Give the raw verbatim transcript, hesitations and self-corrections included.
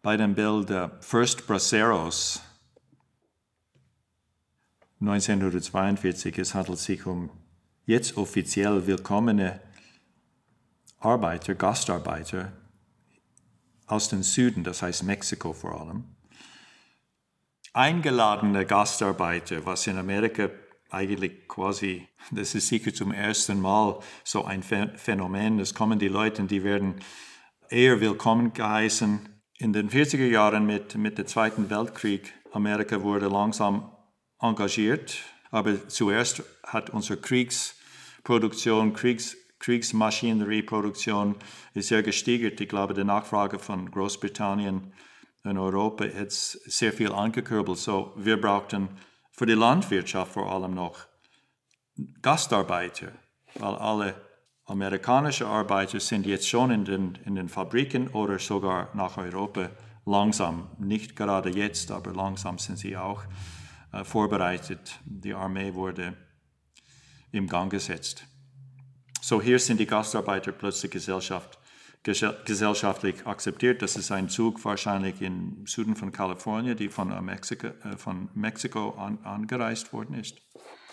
bei dem Bild uh, First Braceros neunzehnhundertzweiundvierzig. Es handelt sich um jetzt offiziell willkommene Arbeiter, Gastarbeiter aus dem Süden, das heißt Mexiko vor allem. Eingeladene Gastarbeiter, was in Amerika eigentlich quasi, das ist sicher zum ersten Mal so ein Phänomen. Es kommen die Leute, die werden eher willkommen geheißen. In den vierziger Jahren mit, mit dem Zweiten Weltkrieg, Amerika wurde langsam engagiert, aber zuerst hat unsere Kriegsproduktion, Kriegs, Kriegsmaschinerieproduktion ist sehr gestiegert. Ich glaube, die Nachfrage von Großbritannien in Europa hat sehr viel angekurbelt. So, wir brauchten für die Landwirtschaft vor allem noch Gastarbeiter, weil alle amerikanischen Arbeiter sind jetzt schon in den, in den Fabriken oder sogar nach Europa langsam, nicht gerade jetzt, aber langsam sind sie auch äh, vorbereitet. Die Armee wurde in Gang gesetzt. So, hier sind die Gastarbeiter plötzlich Gesellschaft, gesellschaftlich akzeptiert. Das ist ein Zug wahrscheinlich im Süden von Kalifornien, die von Mexiko, äh, von Mexiko an, angereist worden ist.